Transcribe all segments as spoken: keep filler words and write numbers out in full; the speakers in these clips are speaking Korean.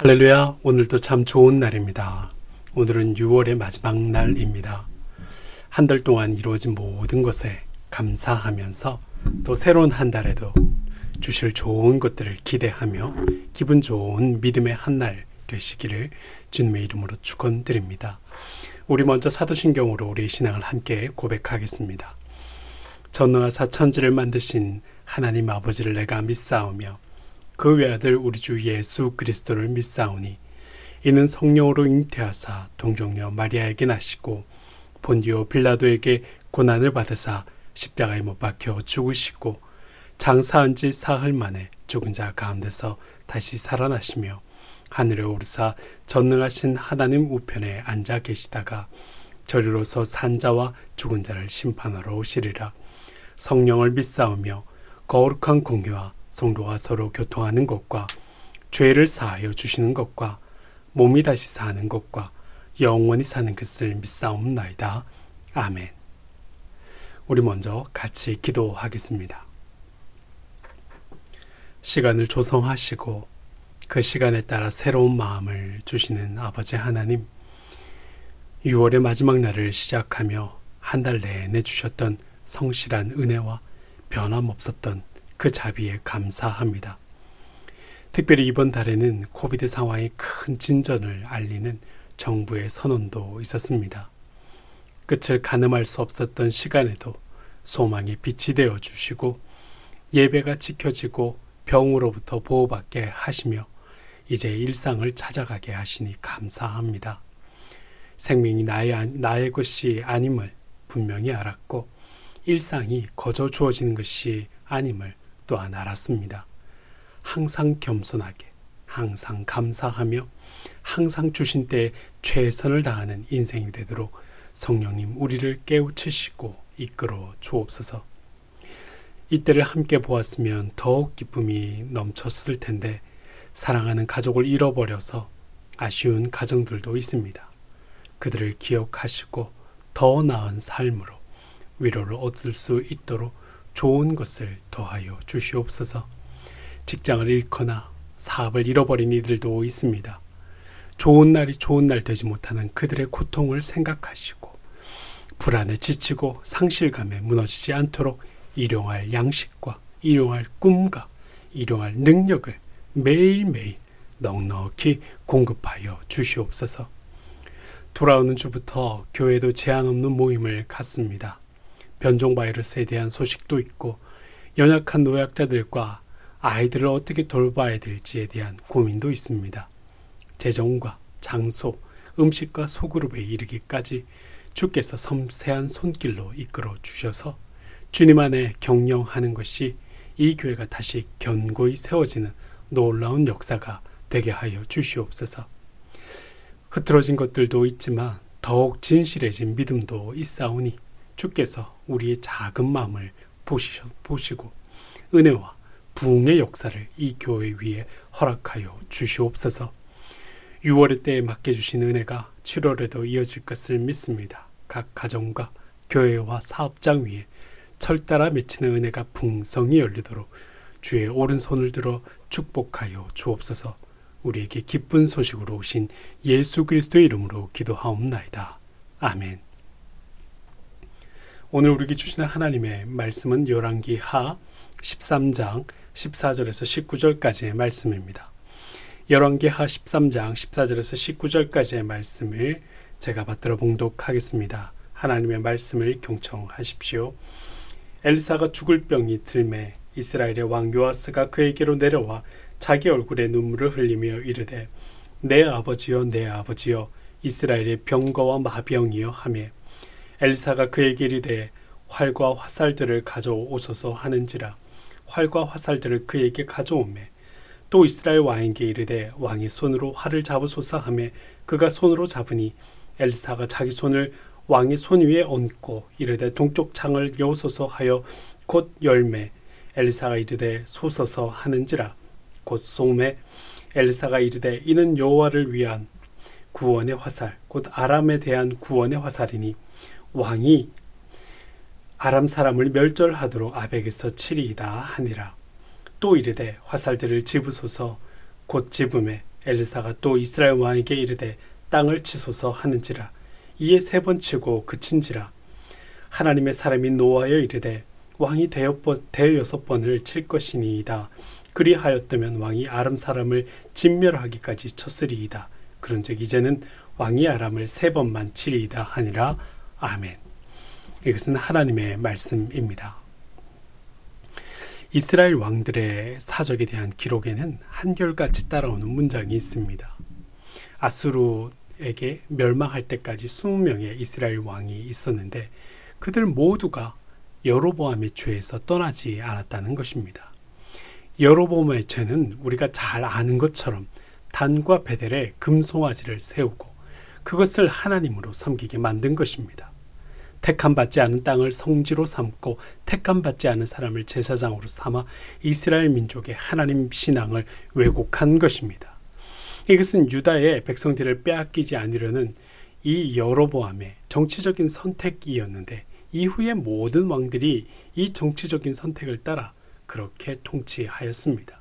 할렐루야, 오늘도 참 좋은 날입니다. 오늘은 유월의 마지막 날입니다. 한 달 동안 이루어진 모든 것에 감사하면서 또 새로운 한 달에도 주실 좋은 것들을 기대하며 기분 좋은 믿음의 한 날 되시기를 주님의 이름으로 축원드립니다. 우리 먼저 사도신경으로 우리의 신앙을 함께 고백하겠습니다. 전능하사 천지를 만드신 하나님 아버지를 내가 믿사오며 그 외아들 우리 주 예수 그리스도를 믿사오니 이는 성령으로 잉태하사 동정녀 마리아에게 나시고 본디오 빌라도에게 고난을 받으사 십자가에 못 박혀 죽으시고 장사한 지 사흘 만에 죽은 자 가운데서 다시 살아나시며 하늘에 오르사 전능하신 하나님 우편에 앉아 계시다가 저리로서 산 자와 죽은 자를 심판하러 오시리라. 성령을 믿사오며 거룩한 공회와 성도가 서로 교통하는 것과 죄를 사하여 주시는 것과 몸이 다시 사는 것과 영원히 사는 것을 믿사옵나이다. 아멘. 우리 먼저 같이 기도하겠습니다. 시간을 조성하시고 그 시간에 따라 새로운 마음을 주시는 아버지 하나님, 유월의 마지막 날을 시작하며 한 달 내내 주셨던 성실한 은혜와 변함없었던 그 자비에 감사합니다. 특별히 이번 달에는 코비드 상황의 큰 진전을 알리는 정부의 선언도 있었습니다. 끝을 가늠할 수 없었던 시간에도 소망의 빛이 되어 주시고 예배가 지켜지고 병으로부터 보호받게 하시며 이제 일상을 찾아가게 하시니 감사합니다. 생명이 나의, 나의 것이 아님을 분명히 알았고 일상이 거저 주어지는 것이 아님을 또한 알았습니다. 항상 겸손하게, 항상 감사하며 항상 주신 때에 최선을 다하는 인생이 되도록 성령님 우리를 깨우치시고 이끌어 주옵소서. 이때를 함께 보았으면 더욱 기쁨이 넘쳤을 텐데 사랑하는 가족을 잃어버려서 아쉬운 가정들도 있습니다. 그들을 기억하시고 더 나은 삶으로 위로를 얻을 수 있도록 좋은 것을 더하여 주시옵소서. 직장을 잃거나 사업을 잃어버린 이들도 있습니다. 좋은 날이 좋은 날 되지 못하는 그들의 고통을 생각하시고 불안에 지치고 상실감에 무너지지 않도록 일용할 양식과 일용할 꿈과 일용할 능력을 매일매일 넉넉히 공급하여 주시옵소서. 돌아오는 주부터 교회도 제한 없는 모임을 갖습니다. 변종 바이러스에 대한 소식도 있고 연약한 노약자들과 아이들을 어떻게 돌봐야 될지에 대한 고민도 있습니다. 재정과 장소, 음식과 소그룹에 이르기까지 주께서 섬세한 손길로 이끌어 주셔서 주님 안에 경영하는 것이 이 교회가 다시 견고히 세워지는 놀라운 역사가 되게 하여 주시옵소서. 흐트러진 것들도 있지만 더욱 진실해진 믿음도 있사오니 주께서 우리의 작은 마음을 보시고 은혜와 부흥의 역사를 이 교회 위에 허락하여 주시옵소서. 유월의 때에 맡겨주신 은혜가 칠월에도 이어질 것을 믿습니다. 각 가정과 교회와 사업장 위에 철따라 맺히는 은혜가 풍성히 열리도록 주의 오른손을 들어 축복하여 주옵소서. 우리에게 기쁜 소식으로 오신 예수 그리스도의 이름으로 기도하옵나이다. 아멘. 오늘 우리에게 주시는 하나님의 말씀은 열왕기하 십삼 장 십사 절에서 십구 절까지의 말씀입니다. 열왕기하 십삼 장 십사 절에서 십구 절까지의 말씀을 제가 받들어 봉독하겠습니다. 하나님의 말씀을 경청하십시오. 엘사가 죽을 병이 들매 이스라엘의 왕 요아스가 그에게로 내려와 자기 얼굴에 눈물을 흘리며 이르되 내 아버지여 내 아버지여 이스라엘의 병거와 마병이여 하매 엘사가 그에게 이르되 활과 화살들을 가져오소서 하는지라 활과 화살들을 그에게 가져오매 또 이스라엘 왕에게 이르되 왕의 손으로 활을 잡으소서 하매 그가 손으로 잡으니 엘사가 자기 손을 왕의 손 위에 얹고 이르되 동쪽 창을 여소서 하여 곧 열매 엘사가 이르되 쏘소서 하는지라 곧 쏘매 엘사가 이르되 이는 여호와를 위한 구원의 화살 곧 아람에 대한 구원의 화살이니 왕이 아람 사람을 멸절하도록 아벡에서 치리이다 하니라. 또 이르되 화살들을 집으소서 곧 집음에 엘리사가 또 이스라엘 왕에게 이르되 땅을 치소서 하는지라. 이에 세 번 치고 그친지라. 하나님의 사람이 노하여 이르되 왕이 대여섯 번을 칠 것이니이다. 그리하였다면 왕이 아람 사람을 진멸하기까지 쳤으리이다. 그런즉 이제는 왕이 아람을 세 번만 치리이다 하니라. 아멘. 이것은 하나님의 말씀입니다. 이스라엘 왕들의 사적에 대한 기록에는 한결같이 따라오는 문장이 있습니다. 아수르에게 멸망할 때까지 이십 명의 이스라엘 왕이 있었는데 그들 모두가 여로보암의 죄에서 떠나지 않았다는 것입니다. 여로보암의 죄는 우리가 잘 아는 것처럼 단과 베델에 금송아지를 세우고 그것을 하나님으로 섬기게 만든 것입니다. 택함받지 않은 땅을 성지로 삼고 택함받지 않은 사람을 제사장으로 삼아 이스라엘 민족의 하나님 신앙을 왜곡한 것입니다. 이것은 유다의 백성들을 빼앗기지 않으려는 이 여로보암의 정치적인 선택이었는데 이후의 모든 왕들이 이 정치적인 선택을 따라 그렇게 통치하였습니다.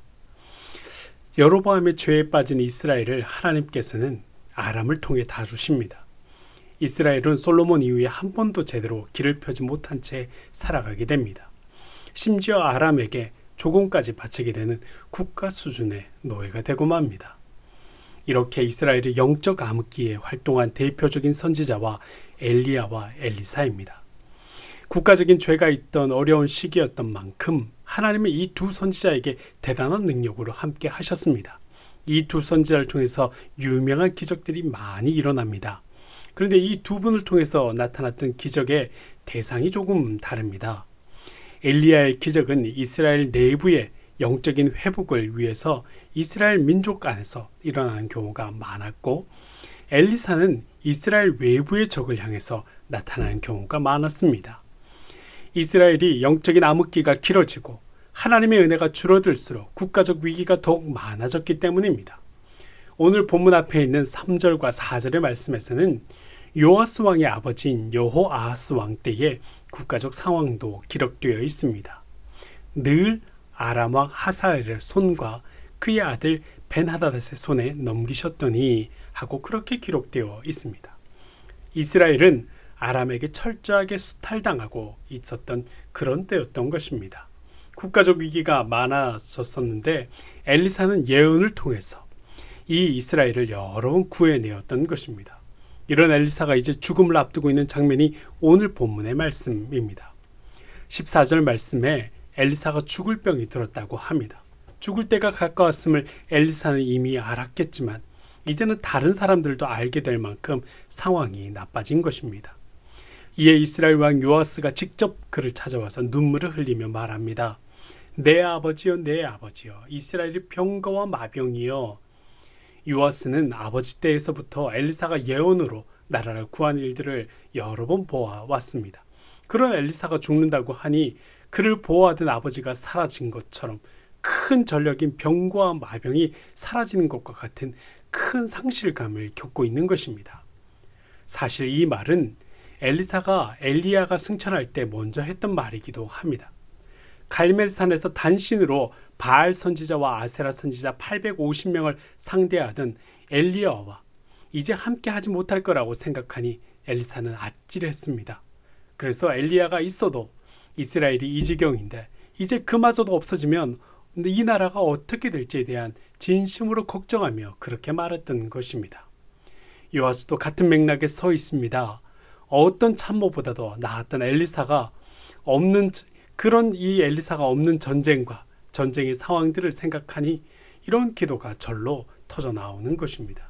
여로보암의 죄에 빠진 이스라엘을 하나님께서는 아람을 통해 다루십니다. 이스라엘은 솔로몬 이후에 한 번도 제대로 길을 펴지 못한 채 살아가게 됩니다. 심지어 아람에게 조공까지 바치게 되는 국가 수준의 노예가 되고 맙니다. 이렇게 이스라엘의 영적 암흑기에 활동한 대표적인 선지자와 엘리야와 엘리사입니다. 국가적인 죄가 있던 어려운 시기였던 만큼 하나님은 이 두 선지자에게 대단한 능력으로 함께 하셨습니다. 이 두 선지자를 통해서 유명한 기적들이 많이 일어납니다. 그런데 이 두 분을 통해서 나타났던 기적의 대상이 조금 다릅니다. 엘리야의 기적은 이스라엘 내부의 영적인 회복을 위해서 이스라엘 민족 안에서 일어나는 경우가 많았고, 엘리사는 이스라엘 외부의 적을 향해서 나타나는 경우가 많았습니다. 이스라엘이 영적인 암흑기가 길어지고 하나님의 은혜가 줄어들수록 국가적 위기가 더욱 많아졌기 때문입니다. 오늘 본문 앞에 있는 삼 절과 사 절의 말씀에서는 요아스 왕의 아버지인 여호아하스 왕 때의 국가적 상황도 기록되어 있습니다. 늘 아람 왕 하사엘의 손과 그의 아들 벤하닷의 손에 넘기셨더니 하고 그렇게 기록되어 있습니다. 이스라엘은 아람에게 철저하게 수탈당하고 있었던 그런 때였던 것입니다. 국가적 위기가 많아졌었는데 엘리사는 예언을 통해서 이 이스라엘을 여러 번 구해내었던 것입니다. 이런 엘리사가 이제 죽음을 앞두고 있는 장면이 오늘 본문의 말씀입니다. 십사 절 말씀에 엘리사가 죽을 병이 들었다고 합니다. 죽을 때가 가까웠음을 엘리사는 이미 알았겠지만 이제는 다른 사람들도 알게 될 만큼 상황이 나빠진 것입니다. 이에 이스라엘 왕 요아스가 직접 그를 찾아와서 눈물을 흘리며 말합니다. 내 아버지여, 내 아버지여, 이스라엘이 병거와 마병이여. 요아스는 아버지 때에서부터 엘리사가 예언으로 나라를 구한 일들을 여러 번 보아왔습니다. 그런 엘리사가 죽는다고 하니 그를 보호하던 아버지가 사라진 것처럼 큰 전력인 병과 마병이 사라지는 것과 같은 큰 상실감을 겪고 있는 것입니다. 사실 이 말은 엘리사가 엘리야가 승천할 때 먼저 했던 말이기도 합니다. 갈멜산에서 단신으로 바알 선지자와 아세라 선지자 팔백오십 명을 상대하던 엘리야와 이제 함께 하지 못할 거라고 생각하니 엘리사는 아찔했습니다. 그래서 엘리야가 있어도 이스라엘이 이 지경인데 이제 그마저도 없어지면 이 나라가 어떻게 될지에 대한 진심으로 걱정하며 그렇게 말했던 것입니다. 요아스도 같은 맥락에 서 있습니다. 어떤 참모보다도 나았던 엘리사가 없는 그런 이 엘리사가 없는 전쟁과 전쟁의 상황들을 생각하니 이런 기도가 절로 터져 나오는 것입니다.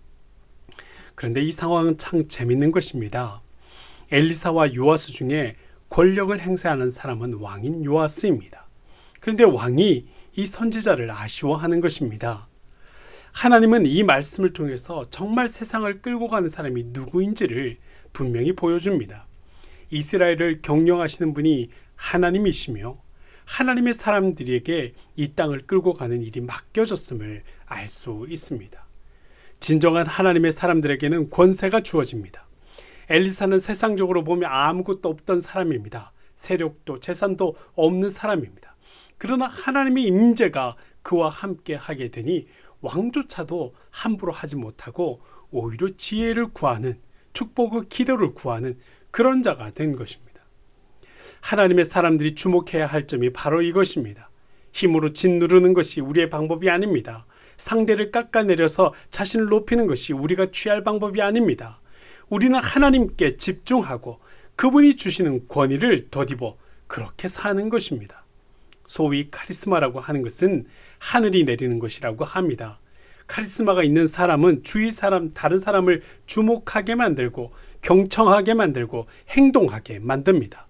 그런데 이 상황은 참 재밌는 것입니다. 엘리사와 요아스 중에 권력을 행사하는 사람은 왕인 요아스입니다. 그런데 왕이 이 선지자를 아쉬워하는 것입니다. 하나님은 이 말씀을 통해서 정말 세상을 끌고 가는 사람이 누구인지를 분명히 보여줍니다. 이스라엘을 경영하시는 분이 하나님이시며 하나님의 사람들에게 이 땅을 끌고 가는 일이 맡겨졌음을 알 수 있습니다. 진정한 하나님의 사람들에게는 권세가 주어집니다. 엘리사는 세상적으로 보면 아무것도 없던 사람입니다. 세력도 재산도 없는 사람입니다. 그러나 하나님의 임재가 그와 함께 하게 되니 왕조차도 함부로 하지 못하고 오히려 지혜를 구하는, 축복의 기도를 구하는 그런 자가 된 것입니다. 하나님의 사람들이 주목해야 할 점이 바로 이것입니다. 힘으로 짓누르는 것이 우리의 방법이 아닙니다. 상대를 깎아내려서 자신을 높이는 것이 우리가 취할 방법이 아닙니다. 우리는 하나님께 집중하고 그분이 주시는 권위를 덧입어 그렇게 사는 것입니다. 소위 카리스마라고 하는 것은 하늘이 내리는 것이라고 합니다. 카리스마가 있는 사람은 주위 사람, 다른 사람을 주목하게 만들고 경청하게 만들고 행동하게 만듭니다.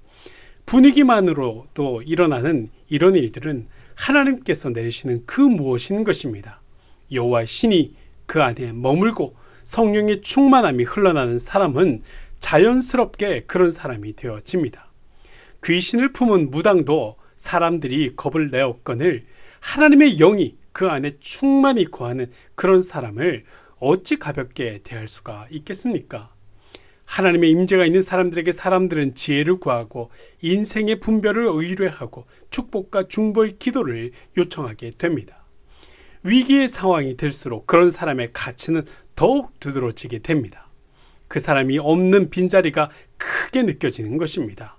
분위기만으로도 일어나는 이런 일들은 하나님께서 내리시는 그 무엇인 것입니다. 여호와 신이 그 안에 머물고 성령의 충만함이 흘러나는 사람은 자연스럽게 그런 사람이 되어집니다. 귀신을 품은 무당도 사람들이 겁을 내었거늘 하나님의 영이 그 안에 충만히 거하는 그런 사람을 어찌 가볍게 대할 수가 있겠습니까? 하나님의 임재가 있는 사람들에게 사람들은 지혜를 구하고 인생의 분별을 의뢰하고 축복과 중보의 기도를 요청하게 됩니다. 위기의 상황이 될수록 그런 사람의 가치는 더욱 두드러지게 됩니다. 그 사람이 없는 빈자리가 크게 느껴지는 것입니다.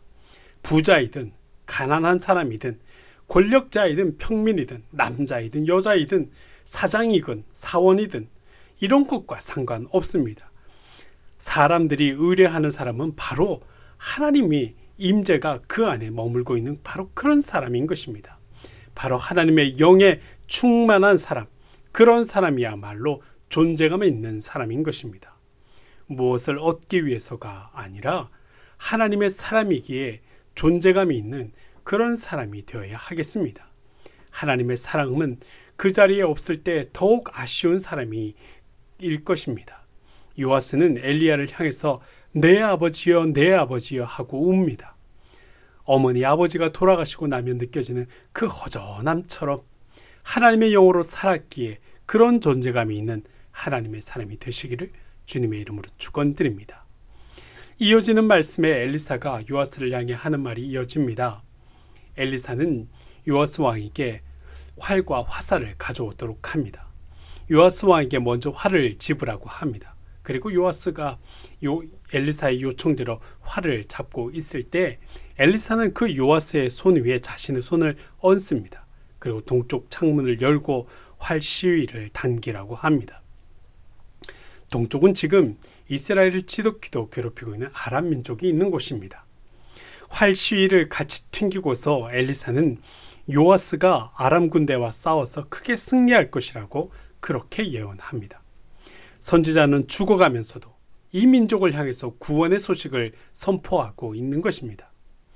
부자이든 가난한 사람이든 권력자이든 평민이든 남자이든 여자이든 사장이든 사원이든 이런 것과 상관없습니다. 사람들이 의뢰하는 사람은 바로 하나님이 임재가 그 안에 머물고 있는 바로 그런 사람인 것입니다. 바로 하나님의 영에 충만한 사람, 그런 사람이야말로 존재감이 있는 사람인 것입니다. 무엇을 얻기 위해서가 아니라 하나님의 사람이기에 존재감이 있는 그런 사람이 되어야 하겠습니다. 하나님의 사랑은 그 자리에 없을 때 더욱 아쉬운 사람이 일 것입니다. 요아스는 엘리야를 향해서 내 아버지여 내 아버지여 하고 웁니다. 어머니 아버지가 돌아가시고 나면 느껴지는 그 허전함처럼 하나님의 영으로 살았기에 그런 존재감이 있는 하나님의 사람이 되시기를 주님의 이름으로 축원드립니다. 이어지는 말씀에 엘리사가 요아스를 향해 하는 말이 이어집니다. 엘리사는 요아스 왕에게 활과 화살을 가져오도록 합니다. 요아스 왕에게 먼저 활을 집으라고 합니다. 그리고 요아스가 요 엘리사의 요청대로 활을 잡고 있을 때 엘리사는 그 요아스의 손 위에 자신의 손을 얹습니다. 그리고 동쪽 창문을 열고 활 시위를 당기라고 합니다. 동쪽은 지금 이스라엘을 지독히도 괴롭히고 있는 아람 민족이 있는 곳입니다. 활 시위를 같이 튕기고서 엘리사는 요아스가 아람 군대와 싸워서 크게 승리할 것이라고 그렇게 예언합니다. 선지자는 죽어가면서도 이 민족을 향해서 구원의 소식을 선포하고 있는 것입니다.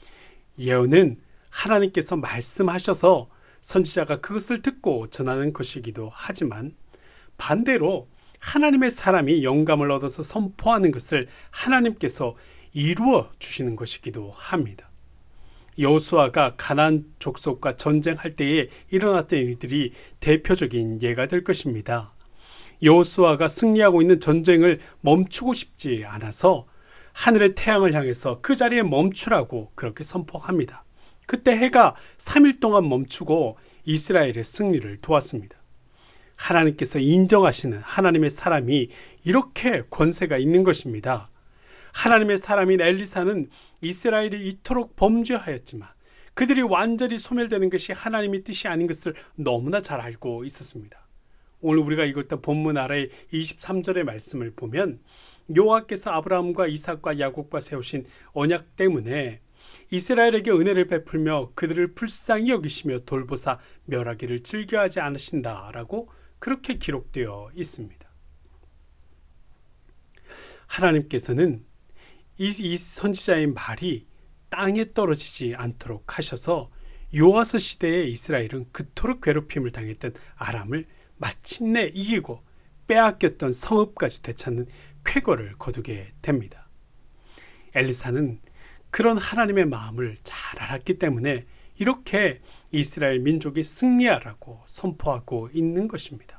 예언은 하나님께서 말씀하셔서 선지자가 그것을 듣고 전하는 것이기도 하지만 반대로 하나님의 사람이 영감을 얻어서 선포하는 것을 하나님께서 이루어 주시는 것이기도 합니다. 여호수아가 가나안 족속과 전쟁할 때에 일어났던 일들이 대표적인 예가 될 것입니다. 여호수아가 승리하고 있는 전쟁을 멈추고 싶지 않아서 하늘의 태양을 향해서 그 자리에 멈추라고 그렇게 선포합니다. 그때 해가 삼 일 동안 멈추고 이스라엘의 승리를 도왔습니다. 하나님께서 인정하시는 하나님의 사람이 이렇게 권세가 있는 것입니다. 하나님의 사람인 엘리사는 이스라엘이 이토록 범죄하였지만 그들이 완전히 소멸되는 것이 하나님의 뜻이 아닌 것을 너무나 잘 알고 있었습니다. 오늘 우리가 읽었던 본문 아래 이십삼 절의 말씀을 보면 여호와께서 아브라함과 이삭과 야곱과 세우신 언약 때문에 이스라엘에게 은혜를 베풀며 그들을 불쌍히 여기시며 돌보사 멸하기를 즐겨하지 않으신다라고 그렇게 기록되어 있습니다. 하나님께서는 이, 이 선지자의 말이 땅에 떨어지지 않도록 하셔서 요아스 시대의 이스라엘은 그토록 괴롭힘을 당했던 아람을 마침내 이기고 빼앗겼던 성읍까지 되찾는 쾌거를 거두게 됩니다. 엘리사는 그런 하나님의 마음을 잘 알았기 때문에 이렇게 이스라엘 민족이 승리하라고 선포하고 있는 것입니다.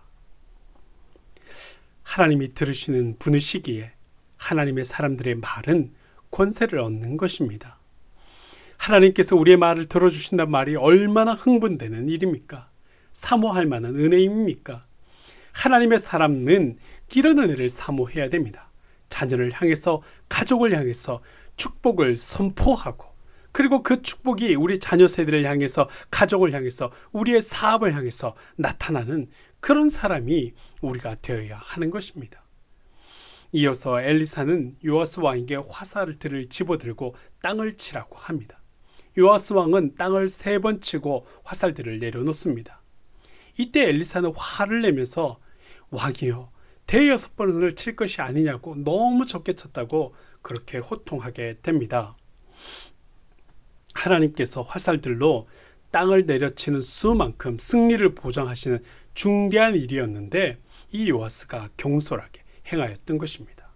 하나님이 들으시는 분이시기에 하나님의 사람들의 말은 권세를 얻는 것입니다. 하나님께서 우리의 말을 들어주신다는 말이 얼마나 흥분되는 일입니까? 사모할 만한 은혜입니까? 하나님의 사람은 이런 은혜를 사모해야 됩니다. 자녀를 향해서, 가족을 향해서 축복을 선포하고, 그리고 그 축복이 우리 자녀 세대를 향해서, 가족을 향해서, 우리의 사업을 향해서 나타나는 그런 사람이 우리가 되어야 하는 것입니다. 이어서 엘리사는 요아스 왕에게 화살들을 집어들고 땅을 치라고 합니다. 요아스 왕은 땅을 세 번 치고 화살들을 내려놓습니다. 이때 엘리사는 화를 내면서 왕이여, 대여섯 번을 칠 것이 아니냐고, 너무 적게 쳤다고 그렇게 호통하게 됩니다. 하나님께서 화살들로 땅을 내려치는 수만큼 승리를 보장하시는 중대한 일이었는데 이 요아스가 경솔하게 행하였던 것입니다.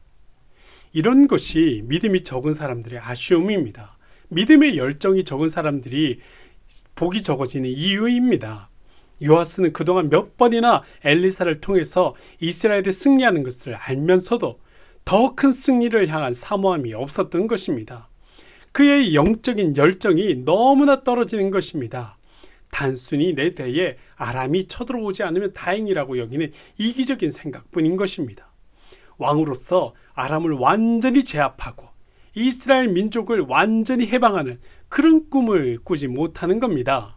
이런 것이 믿음이 적은 사람들의 아쉬움입니다. 믿음의 열정이 적은 사람들이 복이 적어지는 이유입니다. 요아스는 그동안 몇 번이나 엘리사를 통해서 이스라엘이 승리하는 것을 알면서도 더 큰 승리를 향한 사모함이 없었던 것입니다. 그의 영적인 열정이 너무나 떨어지는 것입니다. 단순히 내 대에 아람이 쳐들어오지 않으면 다행이라고 여기는 이기적인 생각뿐인 것입니다. 왕으로서 아람을 완전히 제압하고 이스라엘 민족을 완전히 해방하는 그런 꿈을 꾸지 못하는 겁니다.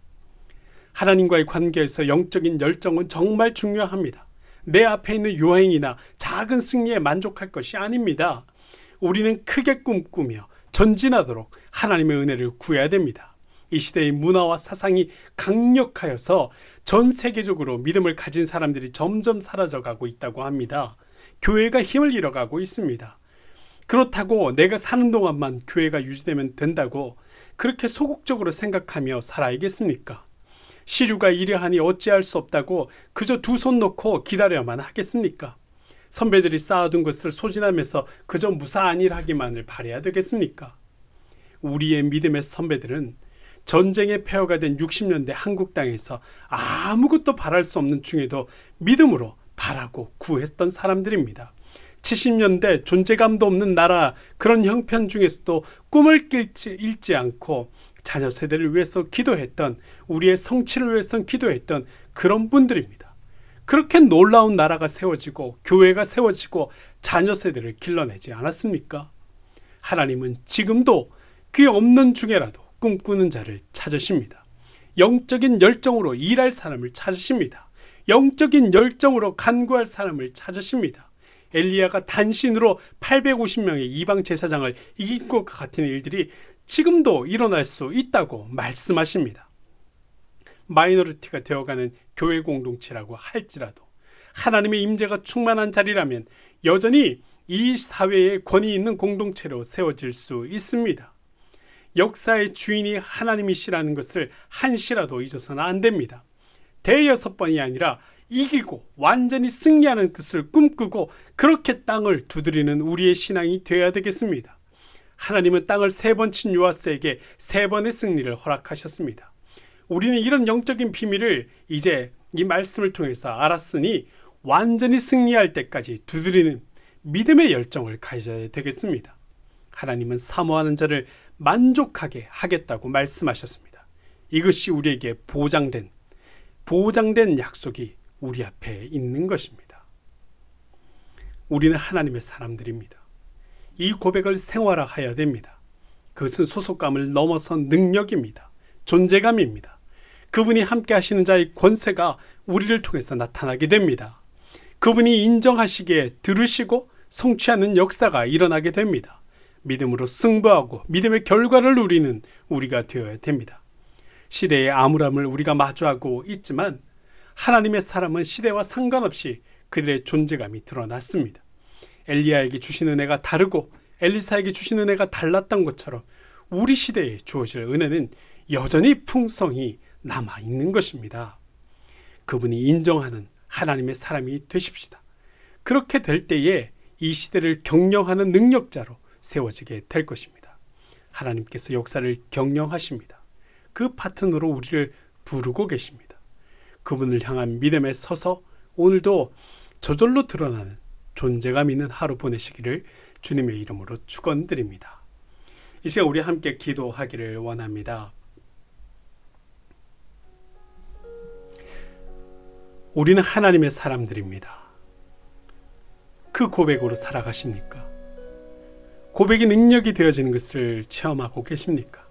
하나님과의 관계에서 영적인 열정은 정말 중요합니다. 내 앞에 있는 요행이나 작은 승리에 만족할 것이 아닙니다. 우리는 크게 꿈꾸며 전진하도록 하나님의 은혜를 구해야 됩니다. 이 시대의 문화와 사상이 강력하여서 전 세계적으로 믿음을 가진 사람들이 점점 사라져가고 있다고 합니다. 교회가 힘을 잃어가고 있습니다. 그렇다고 내가 사는 동안만 교회가 유지되면 된다고 그렇게 소극적으로 생각하며 살아야겠습니까? 시류가 이러하니 어찌할 수 없다고 그저 두 손 놓고 기다려야만 하겠습니까? 선배들이 쌓아둔 것을 소진하면서 그저 무사한 일 하기만을 바라야 되겠습니까? 우리의 믿음의 선배들은 전쟁의 폐허가 된 육십 년대 한국 땅에서 아무것도 바랄 수 없는 중에도 믿음으로 바라고 구했던 사람들입니다. 칠십 년대 존재감도 없는 나라, 그런 형편 중에서도 꿈을 낄지 잃지 않고 자녀 세대를 위해서 기도했던, 우리의 성취를 위해서 기도했던 그런 분들입니다. 그렇게 놀라운 나라가 세워지고 교회가 세워지고 자녀 세대를 길러내지 않았습니까? 하나님은 지금도 그 없는 중에라도 꿈꾸는 자를 찾으십니다. 영적인 열정으로 일할 사람을 찾으십니다. 영적인 열정으로 간구할 사람을 찾으십니다. 엘리야가 단신으로 팔백오십 명의 이방 제사장을 이긴 것과 같은 일들이 지금도 일어날 수 있다고 말씀하십니다. 마이너리티가 되어가는 교회 공동체라고 할지라도 하나님의 임재가 충만한 자리라면 여전히 이 사회에 권위 있는 공동체로 세워질 수 있습니다. 역사의 주인이 하나님이시라는 것을 한시라도 잊어서는 안 됩니다. 대여섯 번이 아니라 이기고 완전히 승리하는 것을 꿈꾸고 그렇게 땅을 두드리는 우리의 신앙이 되어야 되겠습니다. 하나님은 땅을 세 번 친 요아스에게 세 번의 승리를 허락하셨습니다. 우리는 이런 영적인 비밀을 이제 이 말씀을 통해서 알았으니 완전히 승리할 때까지 두드리는 믿음의 열정을 가져야 되겠습니다. 하나님은 사모하는 자를 만족하게 하겠다고 말씀하셨습니다. 이것이 우리에게 보장된 보장된 약속이 우리 앞에 있는 것입니다. 우리는 하나님의 사람들입니다. 이 고백을 생활화해야 됩니다. 그것은 소속감을 넘어선 능력입니다. 존재감입니다. 그분이 함께 하시는 자의 권세가 우리를 통해서 나타나게 됩니다. 그분이 인정하시기에 들으시고 성취하는 역사가 일어나게 됩니다. 믿음으로 승부하고 믿음의 결과를 누리는 우리가 되어야 됩니다. 시대의 암울함을 우리가 마주하고 있지만 하나님의 사람은 시대와 상관없이 그들의 존재감이 드러났습니다. 엘리야에게 주신 은혜가 다르고 엘리사에게 주신 은혜가 달랐던 것처럼 우리 시대에 주어질 은혜는 여전히 풍성히 남아있는 것입니다. 그분이 인정하는 하나님의 사람이 되십시다. 그렇게 될 때에 이 시대를 경영하는 능력자로 세워지게 될 것입니다. 하나님께서 역사를 경영하십니다. 그 파트너로 우리를 부르고 계십니다. 그분을 향한 믿음에 서서 오늘도 저절로 드러나는 존재감 있는 하루 보내시기를 주님의 이름으로 축원드립니다. 이 시간 우리 함께 기도하기를 원합니다. 우리는 하나님의 사람들입니다. 그 고백으로 살아가십니까? 고백이 능력이 되어지는 것을 체험하고 계십니까?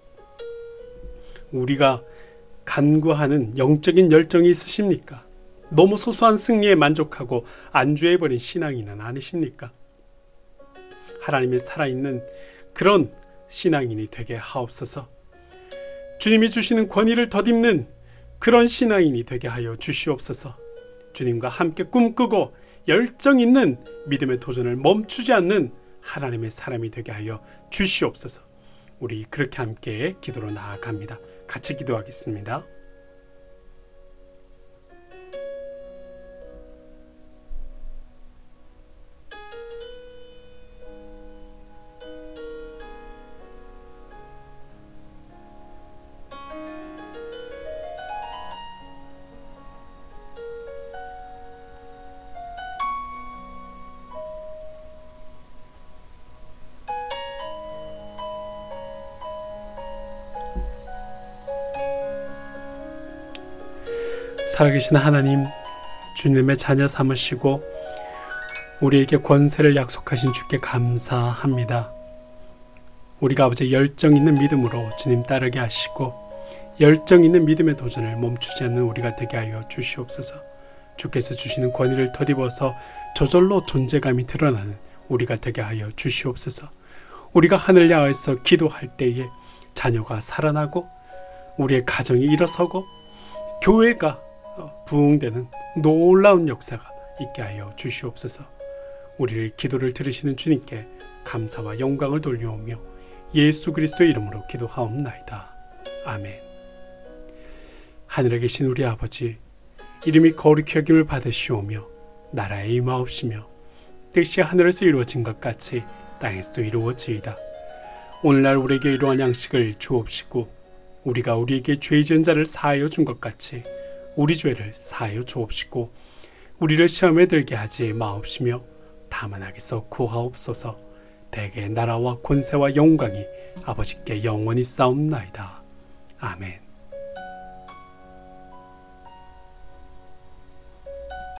우리가 간구하는 영적인 열정이 있으십니까? 너무 소소한 승리에 만족하고 안주해버린 신앙인은 아니십니까? 하나님의 살아있는 그런 신앙인이 되게 하옵소서. 주님이 주시는 권위를 덧입는 그런 신앙인이 되게 하여 주시옵소서. 주님과 함께 꿈꾸고 열정 있는 믿음의 도전을 멈추지 않는 하나님의 사람이 되게 하여 주시옵소서. 우리 그렇게 함께 기도로 나아갑니다. 같이 기도하겠습니다. 살아계신 하나님, 주님의 자녀 삼으시고 우리에게 권세를 약속하신 주께 감사합니다. 우리가 아버지 열정 있는 믿음으로 주님 따르게 하시고 열정 있는 믿음의 도전을 멈추지 않는 우리가 되게 하여 주시옵소서. 주께서 주시는 권위를 덧입어서 저절로 존재감이 드러나는 우리가 되게 하여 주시옵소서. 우리가 하늘 향해서 기도할 때에 자녀가 살아나고 우리의 가정이 일어서고 교회가 부흥되는 놀라운 역사가 있게 하여 주시옵소서. 우리의 기도를 들으시는 주님께 감사와 영광을 돌려오며 예수 그리스도의 이름으로 기도하옵나이다. 아멘. 하늘에 계신 우리 아버지, 이름이 거룩히 여김을 받으시오며 나라에 임하옵시며 뜻이 하늘에서 이루어진 것 같이 땅에서도 이루어지이다. 오늘날 우리에게 이러한 양식을 주옵시고 우리가 우리에게 죄 지은 자를 사하여 준 것 같이 우리 죄를 사하여 주옵시고 우리를 시험에 들게 하지 마옵시며 다만 악에서 구하옵소서. 대개 나라와 권세와 영광이 아버지께 영원히 싸움나이다. 아멘.